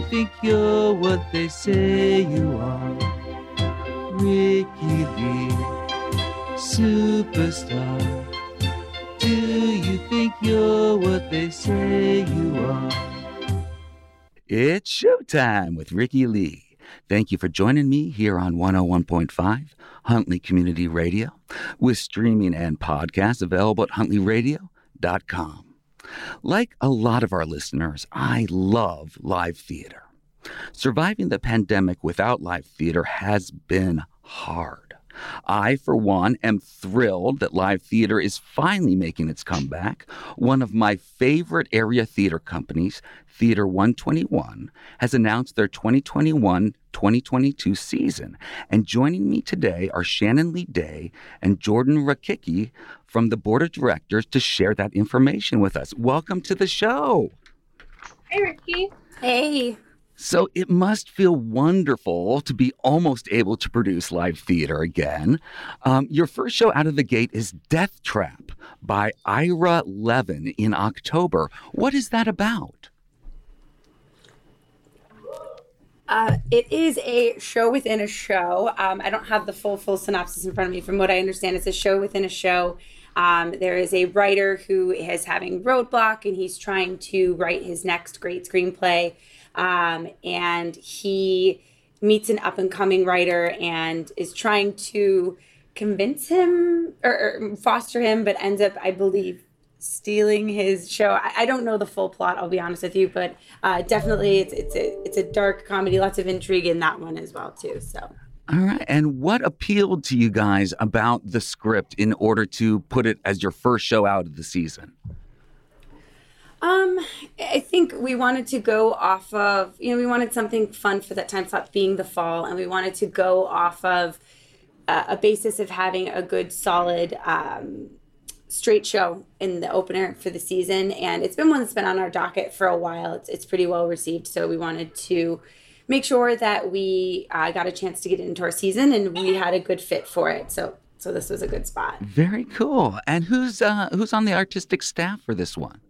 think you're what they say you are? Ricky Lee, superstar. Do you think you're what they say you are? It's showtime with Ricky Lee. Thank you for joining me here on 101.5 Huntley Community Radio, with streaming and podcasts available at huntleyradio.com. Like a lot of our listeners, I love live theater. Surviving the pandemic without live theater has been hard. I, for one, am thrilled that live theater is finally making its comeback. One of my favorite area theater companies, Theater 121, has announced their 2021-2022 season. And joining me today are Shannon Lee Day and Jordan Rakicki from the board of directors to share that information with us. Welcome to the show. Hey, Ricky. Hey. So it must feel wonderful to be almost able to produce live theater again. Your first show out of the gate is Death Trap by Ira Levin in October. What is that about? It is a show within a show. I don't have the full synopsis in front of me. From what I understand, it's a show within a show. There is a writer who is having roadblock, and he's trying to write his next great screenplay. And he meets an up-and-coming writer and is trying to convince him or foster him, but ends up, I believe, stealing his show. I don't know the full plot, I'll be honest with you, but definitely it's a dark comedy, lots of intrigue in that one as well too. So. All right. And what appealed to you guys about the script in order to put it as your first show out of the season? I think we wanted to go off of, we wanted something fun for that time slot being the fall, and we wanted to go off of a basis of having a good, solid, straight show in the opener for the season. And it's been one that's been on our docket for a while. It's pretty well received. So we wanted to make sure that we got a chance to get into our season, and we had a good fit for it. So this was a good spot. Very cool. And who's on the artistic staff for this one?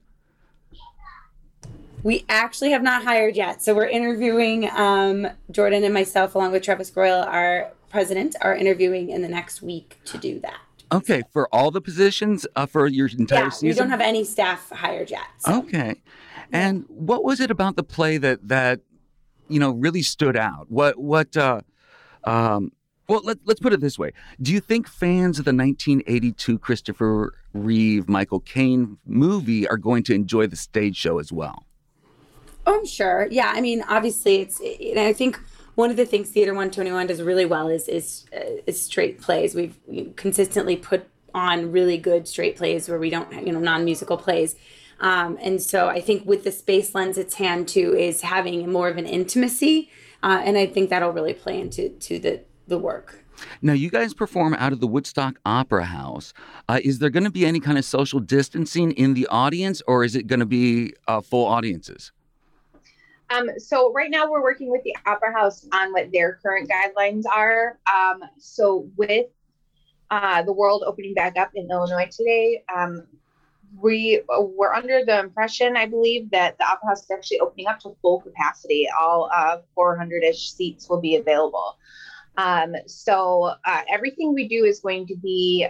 We actually have not hired yet. So we're interviewing, Jordan and myself, along with Travis Groyle, our president, are interviewing in the next week to do that. Okay, for all the positions for your entire season? We don't have any staff hired yet. So. Okay. And what was it about the play that really stood out? Well, let's put it this way. Do you think fans of the 1982 Christopher Reeve, Michael Caine movie are going to enjoy the stage show as well? Oh, I'm sure. Yeah, I mean, obviously, I think one of the things Theater 121 does really well is straight plays. We've consistently put on really good straight plays where we don't, non-musical plays. And so I think with the space lends its hand to is having more of an intimacy. And I think that'll really play into the work. Now, you guys perform out of the Woodstock Opera House. Is there going to be any kind of social distancing in the audience, or is it going to be full audiences? So right now we're working with the Opera House on what their current guidelines are. So with the world opening back up in Illinois today, we were under the impression, I believe, that the Opera House is actually opening up to full capacity. All 400-ish seats will be available. So everything we do is going to be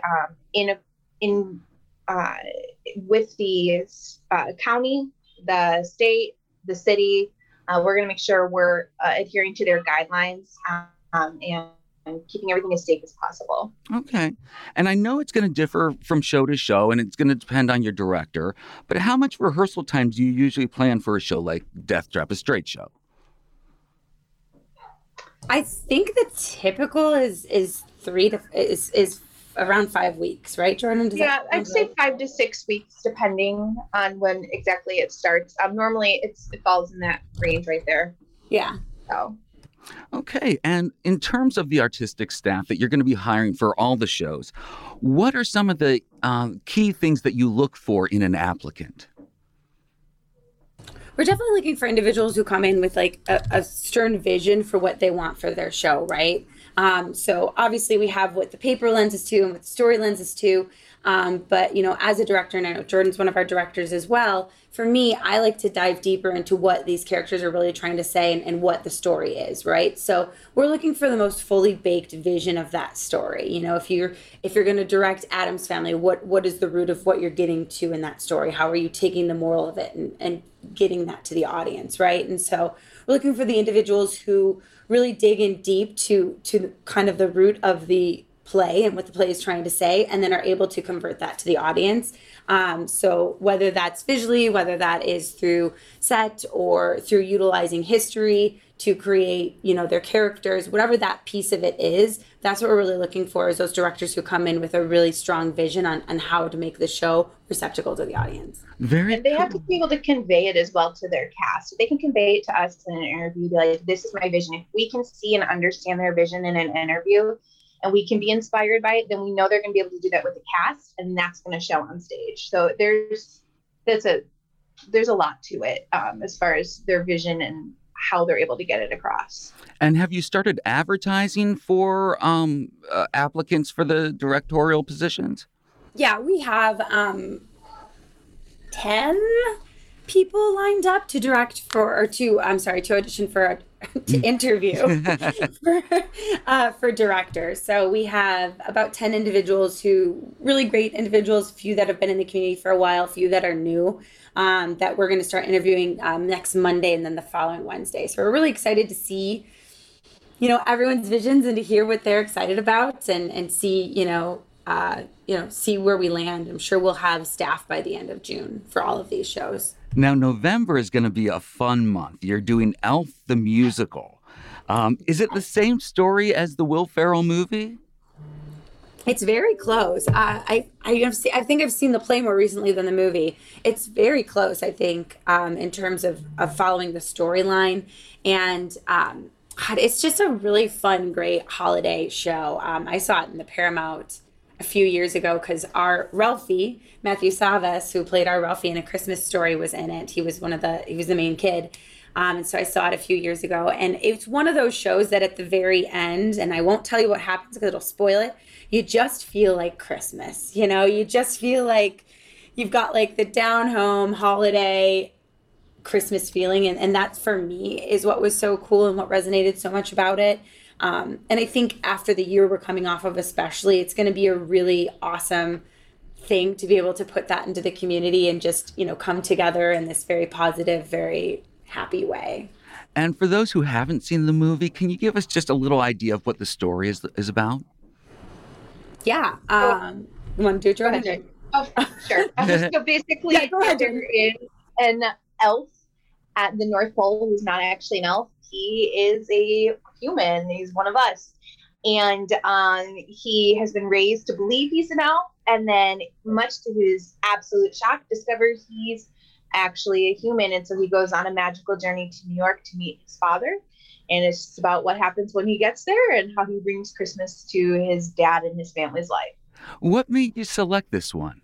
with the county, the state, the city. We're going to make sure we're adhering to their guidelines and keeping everything as safe as possible. Okay. And I know it's going to differ from show to show, and it's going to depend on your director. But how much rehearsal time do you usually plan for a show like Death Trap, a straight show? I think the typical is around 5 weeks, right, Jordan? I'd say 5 to 6 weeks, depending on when exactly it starts. Normally, it falls in that range right there. Yeah. So. Okay. And in terms of the artistic staff that you're going to be hiring for all the shows, what are some of the key things that you look for in an applicant? We're definitely looking for individuals who come in with like a stern vision for what they want for their show, right? So obviously we have what the paper lends us to and what the story lends us to. But, as a director, and I know Jordan's one of our directors as well, for me, I like to dive deeper into what these characters are really trying to say and what the story is, right? So we're looking for the most fully baked vision of that story. If you're going to direct Addams Family, what is the root of what you're getting to in that story? How are you taking the moral of it and getting that to the audience, right? And so we're looking for the individuals who really dig in deep to kind of the root of the play and what the play is trying to say, and then are able to convert that to the audience. So whether that's visually, whether that is through set or through utilizing history to create, their characters, whatever that piece of it is, that's what we're really looking for, is those directors who come in with a really strong vision on how to make the show receptacle to the audience. And they have to be able to convey it as well to their cast. They can convey it to us in an interview, be like, this is my vision. If we can see and understand their vision in an interview, and we can be inspired by it, then we know they're going to be able to do that with the cast, and that's going to show on stage. So there's a lot to it as far as their vision and how they're able to get it across. And have you started advertising for applicants for the directorial positions? Yeah, we have 10 people lined up to audition for to interview for directors. So we have about 10 individuals really great individuals, a few that have been in the community for a while, a few that are new, that we're going to start interviewing next Monday and then the following Wednesday. So we're really excited to see, everyone's visions and to hear what they're excited about and see, see where we land. I'm sure we'll have staff by the end of June for all of these shows. Now, November is going to be a fun month. You're doing Elf the Musical. Is it the same story as the Will Ferrell movie? It's very close. I think I've seen the play more recently than the movie. It's very close, I think, in terms of following the storyline. And it's just a really fun, great holiday show. I saw it in the Paramount a few years ago because our Ralphie, Matthew Savas, who played our Ralphie in A Christmas Story, was in it. He was the main kid. And so I saw it a few years ago, and it's one of those shows that at the very end, and I won't tell you what happens because it'll spoil it, you just feel like Christmas. You just feel like you've got like the down home holiday Christmas feeling. And that for me is what was so cool and what resonated so much about it. And I think after the year we're coming off of, especially, it's going to be a really awesome thing to be able to put that into the community and just, come together in this very positive, very happy way. And for those who haven't seen the movie, can you give us just a little idea of what the story is about? Yeah. You want to do it, Jordan? Oh, sure. So basically, there is an elf at the North Pole who's not actually an elf. He is a human. He's one of us. And he has been raised to believe he's an elf. And then, much to his absolute shock, discovers he's actually a human. And so he goes on a magical journey to New York to meet his father. And it's just about what happens when he gets there and how he brings Christmas to his dad and his family's life. What made you select this one?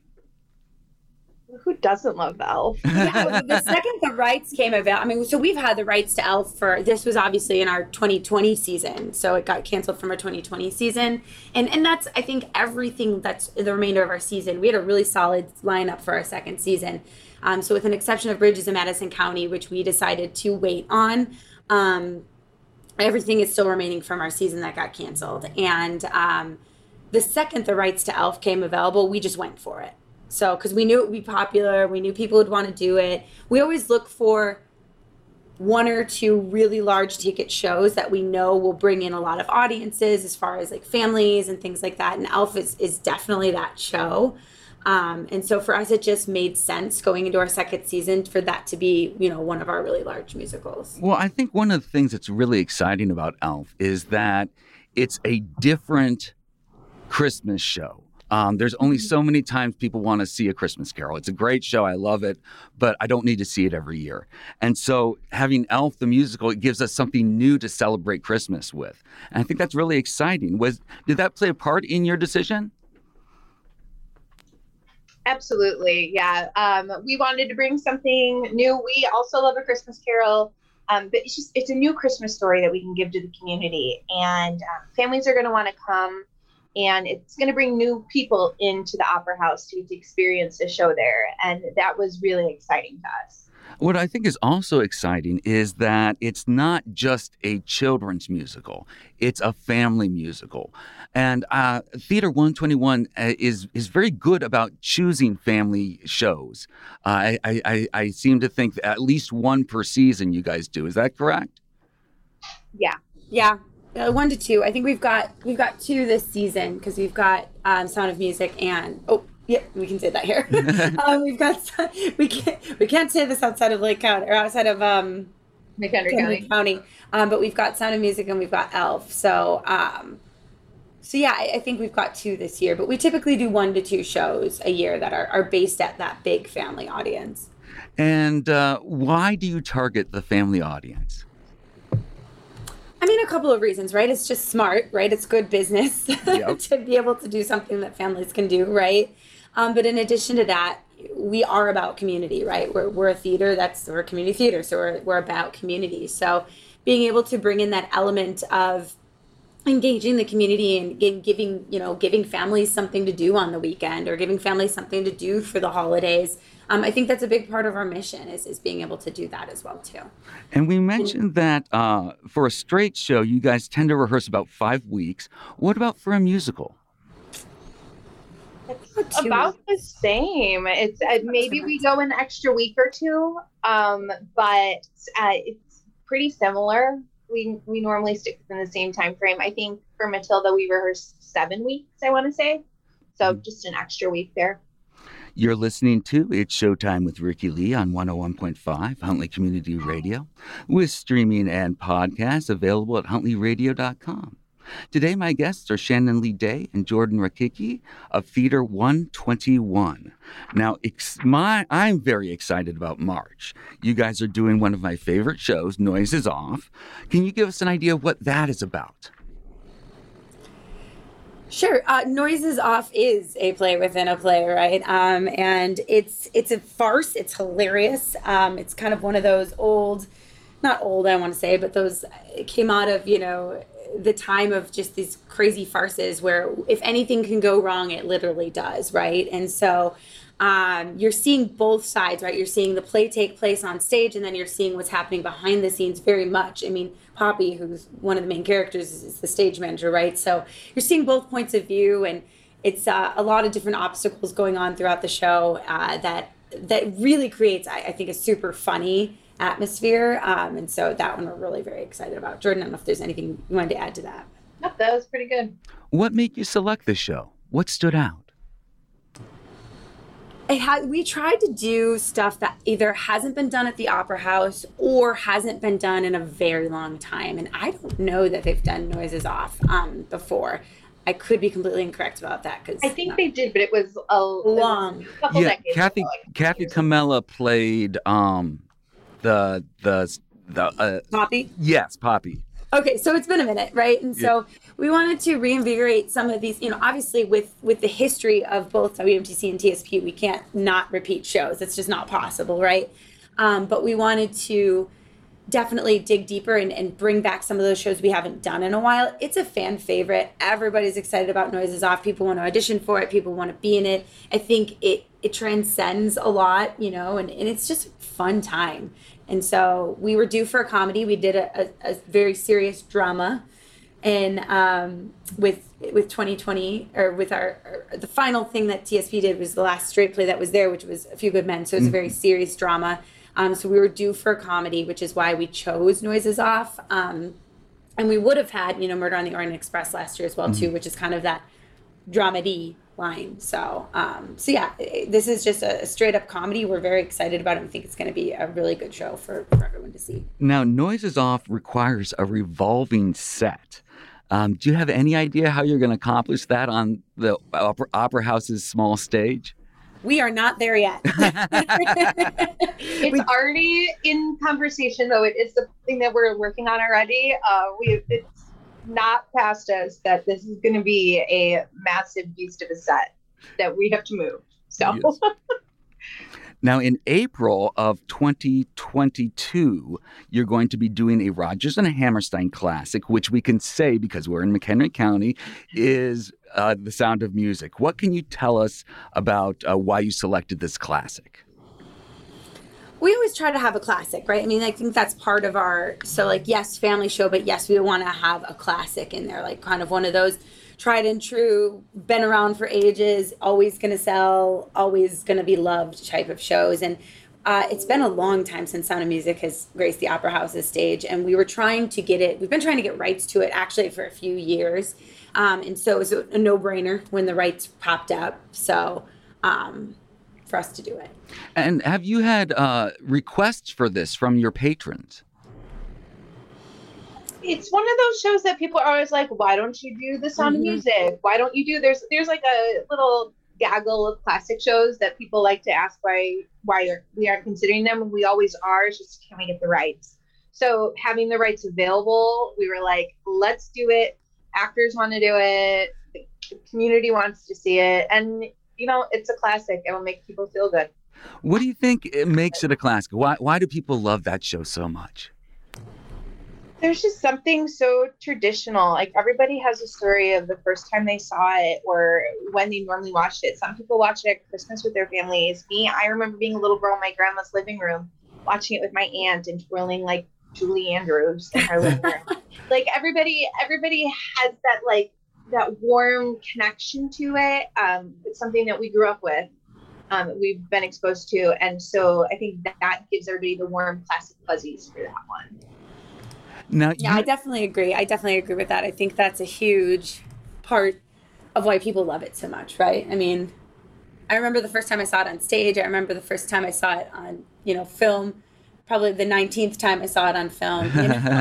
Who doesn't love Elf? Yeah, the second the rights came about, so we've had the rights to Elf this was obviously in our 2020 season. So it got canceled from our 2020 season. And that's, I think, everything that's the remainder of our season. We had a really solid lineup for our second season. So with an exception of Bridges in Madison County, which we decided to wait on, everything is still remaining from our season that got canceled. And the second the rights to Elf came available, we just went for it. So, because we knew it would be popular, we knew people would want to do it. We always look for one or two really large ticket shows that we know will bring in a lot of audiences as far as like families and things like that. And Elf is definitely that show. And so for us, it just made sense going into our second season for that to be, one of our really large musicals. Well, I think one of the things that's really exciting about Elf is that it's a different Christmas show. There's only so many times people want to see A Christmas Carol. It's a great show. I love it, but I don't need to see it every year. And so having Elf the musical, it gives us something new to celebrate Christmas with. And I think that's really exciting. Did that play a part in your decision? Absolutely. Yeah. We wanted to bring something new. We also love A Christmas Carol. But it's a new Christmas story that we can give to the community. And families are going to want to come and it's going to bring new people into the Opera House to experience the show there. And that was really exciting to us. What I think is also exciting is that it's not just a children's musical. It's a family musical. And Theater 121 is very good about choosing family shows. I seem to think that at least one per season you guys do. Is that correct? Yeah. Yeah. 1 to 2. I think we've got 2 this season because we've got Sound of Music and yeah, we can say that here. We've got we can't say this outside of Lake County or outside of McHenry County. But we've got Sound of Music and we've got Elf. So yeah, I think we've got 2 this year. But we typically do 1 to 2 shows a year that are based at that big family audience. And why do you target the family audience? I mean, a couple of reasons, right? It's just smart, right? It's good business to be able to do something that families can do, right? But in addition to that, we are about community, right? We're a theater, we're a community theater, so we're about community. So being able to bring in that element of engaging the community and giving families something to do on the weekend or giving families something to do for the holidays. I think that's a big part of our mission is being able to do that as well too. And we mentioned that for a straight show, you guys tend to rehearse about 5 weeks. What about for a musical? It's about the same. It's maybe we go an extra week or 2, but it's pretty similar. We normally stick within the same time frame. I think for Matilda, we rehearsed 7 weeks, I want to say. So just an extra week there. You're listening to It's Showtime with Ricky Lee on 101.5 Huntley Community Radio, with streaming and podcasts available at huntleyradio.com. Today, my guests are Shannon Lee Day and Jordan Rakicki of Theater 121. Now, I'm very excited about March. You guys are doing one of my favorite shows, Noises Off. Can you give us an idea of what that is about? Sure. Noises Off is a play within a play, right? And it's a farce. It's hilarious. It's kind of one of those not old, I want to say, but it came out of, the time of just these crazy farces where if anything can go wrong, it literally does, right? And so you're seeing both sides, right? You're seeing the play take place on stage, and then you're seeing what's happening behind the scenes very much. I mean, Poppy, who's one of the main characters, is the stage manager, right? So you're seeing both points of view, and it's a lot of different obstacles going on throughout the show that really creates, I think, a super funny atmosphere. And so that one we're really very excited about. Jordan, I don't know if there's anything you wanted to add to that. Nope, that was pretty good. What made you select this show? What stood out? We tried to do stuff that either hasn't been done at the Opera House or hasn't been done in a very long time. And I don't know that they've done Noises Off before. I could be completely incorrect about that. I think they did, but it was a couple decades Kathy, ago, Kathy Camella played the Poppy? Yes, Poppy. Okay, so it's been a minute, right? And so we wanted to reinvigorate some of these, obviously with the history of both WMTC and TSP, we can't not repeat shows. It's just not possible, right? But we wanted to definitely dig deeper and bring back some of those shows we haven't done in a while. It's a fan favorite. Everybody's excited about Noises Off. People want to audition for it. People want to be in it. I think it transcends a lot, and it's just a fun time. And so we were due for a comedy. We did a very serious drama, and with 2020, or with the final thing that TSP did was the last straight play that was there, which was A Few Good Men. So it's a very serious drama. So we were due for a comedy, which is why we chose Noises Off. And we would have had, Murder on the Orient Express last year as well, too, which is kind of that dramedy line. So yeah, this is just a straight up comedy. We're very excited about it. We think it's going to be a really good show for everyone to see. Now, Noises Off requires a revolving set. Do you have any idea how you're going to accomplish that on the Opera House's small stage? We are not there yet. It's already in conversation, though. It is something that we're working on already. It's not past us that this is going to be a massive beast of a set that we have to move. So, yes. Now, in April of 2022, you're going to be doing a Rodgers and Hammerstein classic, which we can say, because we're in McHenry County, is The Sound of Music. What can you tell us about why you selected this classic? We always try to have a classic, right? I mean, I think that's part of our, so like, yes, family show, but yes, we want to have a classic in there, like kind of one of those tried and true, been around for ages, always going to sell, always going to be loved type of shows. And it's been a long time since Sound of Music has graced the Opera House's stage. And we've been trying to get rights to it actually for a few years. And so it was a no-brainer when the rights popped up. So, for us to do it. And have you had requests for this from your patrons? It's one of those shows that people are always like, why don't you do The Sound of Music? Why don't you do, there's like a little gaggle of classic shows that people like to ask why we aren't considering them. And we always are. It's just, can we get the rights? So having the rights available, we were like, let's do it. Actors want to do it. The community wants to see it. And it's a classic. It will make people feel good. What do you think it makes it a classic? Why do people love that show so much? There's just something so traditional. Like, everybody has a story of the first time they saw it or when they normally watched it. Some people watch it at Christmas with their families. Me, I remember being a little girl in my grandma's living room, watching it with my aunt and twirling like Julie Andrews in her living room. Like, everybody has that, like, that warm connection to it. It's something that we grew up with. We've been exposed to. And so I think that gives everybody the warm classic fuzzies for that one. Now, yeah, I definitely agree. With that. I think that's a huge part of why people love it so much, right? I mean, I remember the first time I saw it on stage. I remember the first time I saw it on, film, probably the 19th time I saw it on film.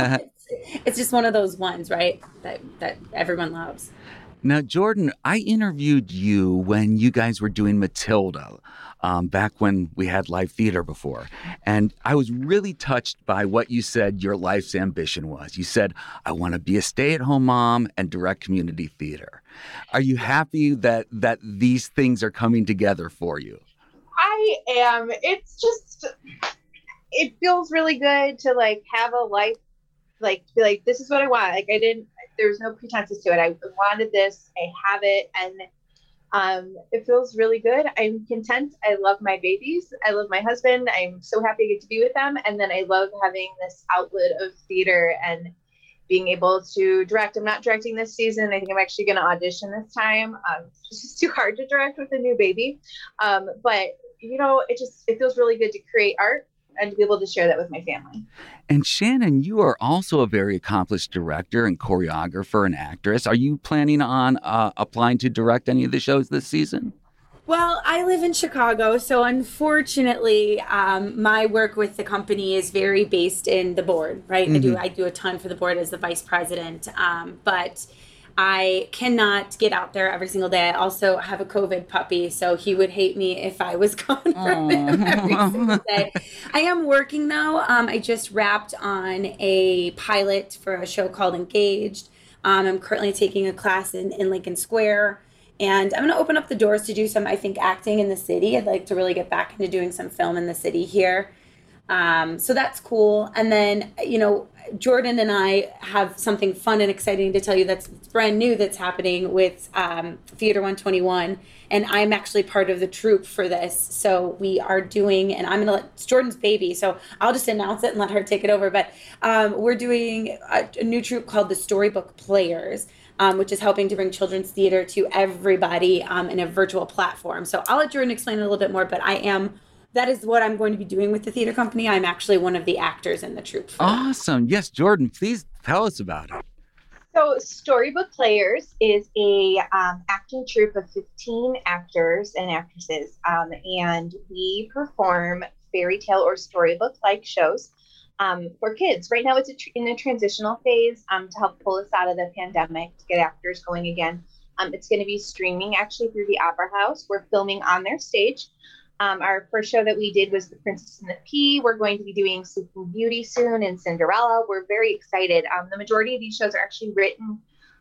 It's just one of those ones, right, that everyone loves. Now, Jordan, I interviewed you when you guys were doing Matilda, back when we had live theater before. And I was really touched by what you said your life's ambition was. You said, I want to be a stay-at-home mom and direct community theater. Are you happy that these things are coming together for you? I am. It's just, it feels really good to, like, have a life, like, be like, this is what I want. Like, there was no pretenses to it. I wanted this, I have it, and it feels really good. I'm content. I love my babies. I love my husband. I'm so happy to get to be with them. And then I love having this outlet of theater and being able to direct. I'm not directing this season. I think I'm actually going to audition this time. It's just too hard to direct with a new baby. But it feels really good to create art and to be able to share that with my family. And Shannon, you are also a very accomplished director and choreographer and actress. Are you planning on applying to direct any of the shows this season? Well, I live in Chicago, so unfortunately, my work with the company is very based in the board, right? Mm-hmm. I do a ton for the board as the vice president, but I cannot get out there every single day. I also have a COVID puppy, so he would hate me if I was gone from him every single day. I am working, though. I just wrapped on a pilot for a show called Engaged. I'm currently taking a class in Lincoln Square, and I'm going to open up the doors to do some, I think, acting in the city. I'd like to really get back into doing some film in the city here. So that's cool. And then, Jordan and I have something fun and exciting to tell you that's brand new that's happening with Theater 121. And I'm actually part of the troupe for this. So we are doing, and I'm going to let, it's Jordan's baby, so I'll just announce it and let her take it over. But we're doing a new troupe called the Storybook Players, which is helping to bring children's theater to everybody in a virtual platform. So I'll let Jordan explain a little bit more, but that is what I'm going to be doing with the theater company. I'm actually one of the actors in the troupe. Awesome. Yes, Jordan, please tell us about it. So Storybook Players is a acting troupe of 15 actors and actresses, and we perform fairy tale or storybook-like shows for kids. Right now it's in a transitional phase to help pull us out of the pandemic, to get actors going again. It's going to be streaming actually through the Opera House. We're filming on their stage. Our first show that we did was The Princess and the Pea. We're going to be doing Sleeping Beauty soon and Cinderella. We're very excited. The majority of these shows are actually written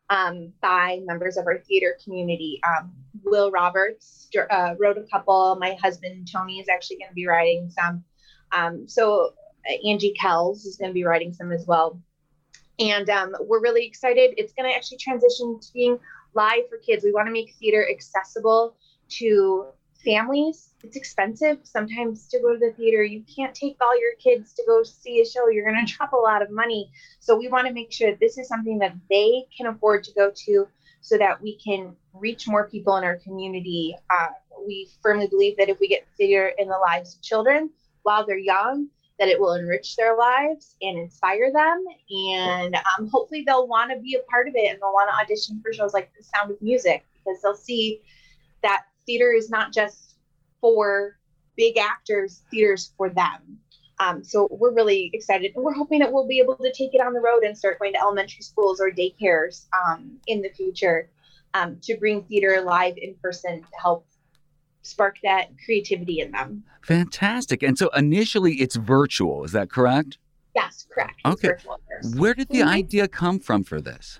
by members of our theater community. Will Roberts wrote a couple. My husband, Tony, is actually going to be writing some. So Angie Kells is going to be writing some as well. And we're really excited. It's going to actually transition to being live for kids. We want to make theater accessible to families. It's expensive sometimes to go to the theater. You can't take all your kids to go see a show. You're going to drop a lot of money. So we want to make sure that this is something that they can afford to go to so that we can reach more people in our community. We firmly believe that if we get theater in the lives of children while they're young, that it will enrich their lives and inspire them. And hopefully they'll want to be a part of it, and they'll want to audition for shows like The Sound of Music, because they'll see that theater is not just for big actors, theater's for them. So we're really excited, and we're hoping that we'll be able to take it on the road and start going to elementary schools or daycares in the future to bring theater live in person to help spark that creativity in them. Fantastic. And so initially it's virtual, is that correct? Yes, correct. Okay. Where did the idea come from for this?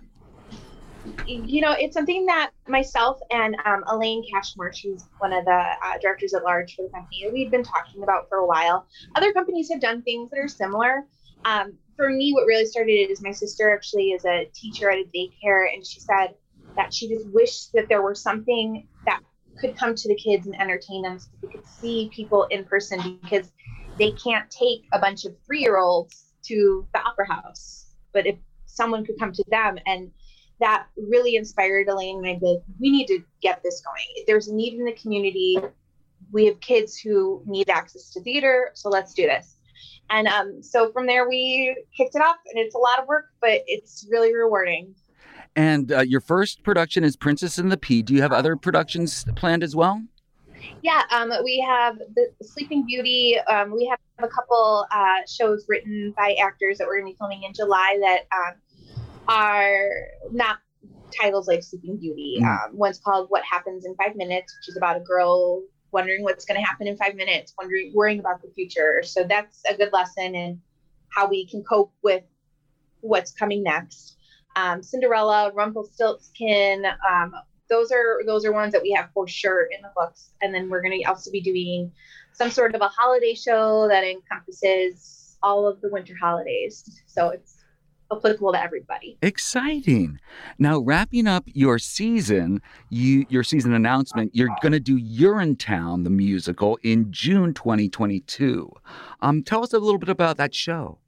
You know, it's something that myself and Elaine Cashmore, she's one of the directors at large for the company, we've been talking about for a while. Other companies have done things that are similar. For me, what really started it is my sister actually is a teacher at a daycare, and she said that she just wished that there were something that could come to the kids and entertain them so they could see people in person, because they can't take a bunch of 3-year-olds to the opera house. But if someone could come to them, and that really inspired Elaine and I, that we need to get this going. There's a need in the community. We have kids who need access to theater, so let's do this. And so from there we kicked it off, and it's a lot of work, but it's really rewarding. And your first production is Princess and the Pea. Do you have other productions planned as well? Yeah, we have the Sleeping Beauty. We have a couple shows written by actors that we're going to be filming in July that are not titles like Sleeping Beauty. One's called What Happens in 5 Minutes, which is about a girl wondering what's going to happen in 5 minutes, worrying about the future. So that's a good lesson in how we can cope with what's coming next. Cinderella, Rumpelstiltskin, those are ones that we have for sure in the books. And then we're going to also be doing some sort of a holiday show that encompasses all of the winter holidays. So it's applicable to everybody. Exciting. Now, wrapping up your season, your season announcement, you're going to do Urinetown, the musical, in June 2022. Tell us a little bit about that show.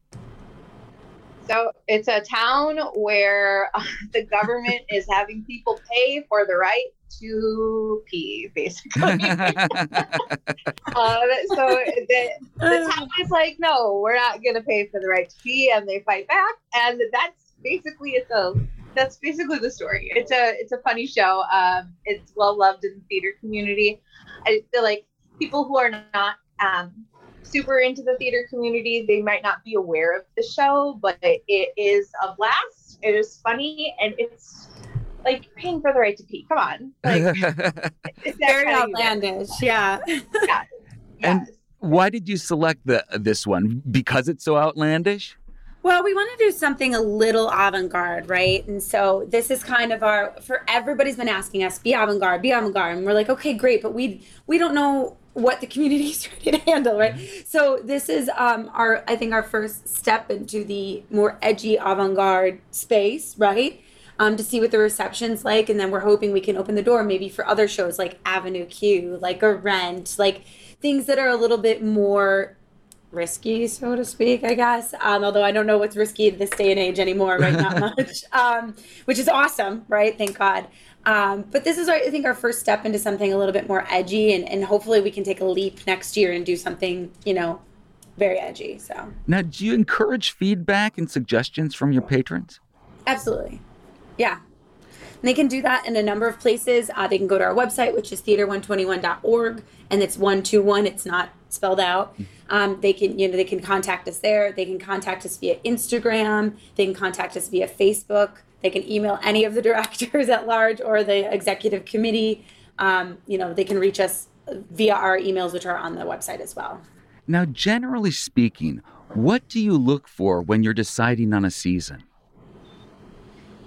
So it's a town where the government is having people pay for the right to pee, basically. So the town is like, no, we're not going to pay for the right to pee, and they fight back. And that's basically the story. It's a funny show. It's well loved in the theater community. I feel like people who are not super into the theater community, they might not be aware of the show, but it is a blast. It is funny, and it's like paying for the right to pee. Come on, like, it's very outlandish. Yeah. Yeah. And why did you select this one? Because it's so outlandish? Well, we want to do something a little avant-garde, right? And so this is kind of everybody's been asking us, be avant-garde. And we're like, okay, great, but we don't know what the community is ready to handle, right? So this is I think our first step into the more edgy avant-garde space, right? To see what the reception's like, and then we're hoping we can open the door maybe for other shows like Avenue Q, like a Rent, like things that are a little bit more risky, so to speak, I guess. Although I don't know what's risky this day and age anymore, right? Not much, which is awesome, right? Thank God. But this is, I think, our first step into something a little bit more edgy, and hopefully we can take a leap next year and do something, very edgy. So now, do you encourage feedback and suggestions from your patrons? Absolutely. Yeah. And they can do that in a number of places. They can go to our website, which is theater121.org, and it's 121. It's not spelled out. They can contact us there. They can contact us via Instagram. They can contact us via Facebook. They can email any of the directors at large or the executive committee. They can reach us via our emails, which are on the website as well. Now, generally speaking, what do you look for when you're deciding on a season?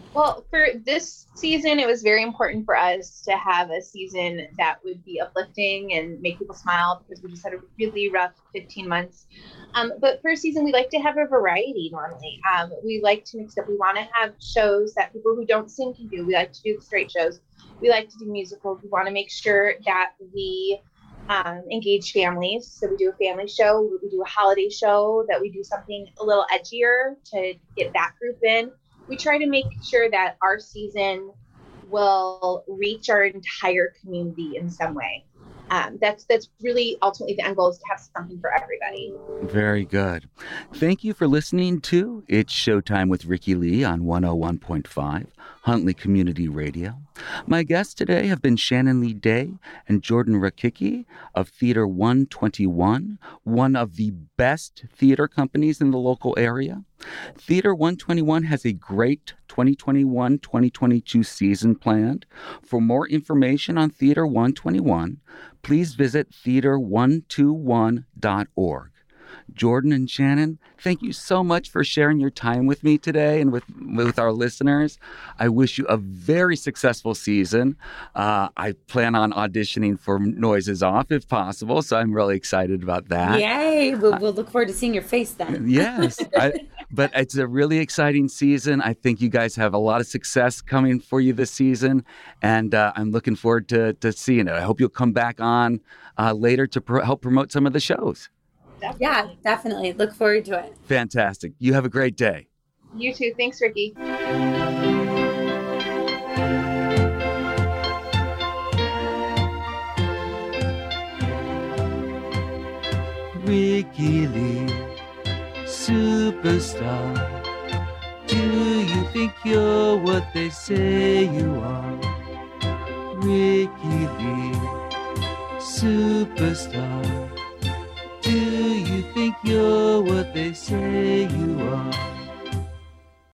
Well, for this season, it was very important for us to have a season that would be uplifting and make people smile because we just had a really rough 15 months. But for a season, we like to have a variety normally. We like to mix up. We want to have shows that people who don't sing can do. We like to do the straight shows. We like to do musicals. We want to make sure that we engage families. So we do a family show. We do a holiday show, that we do something a little edgier to get that group in. We try to make sure that our season will reach our entire community in some way. That's really ultimately the end goal, is to have something for everybody. Very good. Thank you for listening to It's Showtime with Ricki Lee on 101.5 Huntley Community Radio. My guests today have been Shannon Lee Day and Jordan Rakicki of Theater 121, one of the best theater companies in the local area. Theater 121 has a great 2021-2022 season planned. For more information on Theater 121, please visit theater121.org. Jordan and Shannon, thank you so much for sharing your time with me today and with our listeners. I wish you a very successful season. I plan on auditioning for Noises Off if possible, so I'm really excited about that. Yay! We'll look forward to seeing your face then. Yes, but it's a really exciting season. I think you guys have a lot of success coming for you this season, and I'm looking forward to seeing it. I hope you'll come back on later to help promote some of the shows. Definitely. Yeah, definitely. Look forward to it. Fantastic. You have a great day. You too. Thanks, Ricki. Ricki Lee, superstar. Do you think you're what they say you are? Ricki Lee, superstar. Do you think you're what they say you are?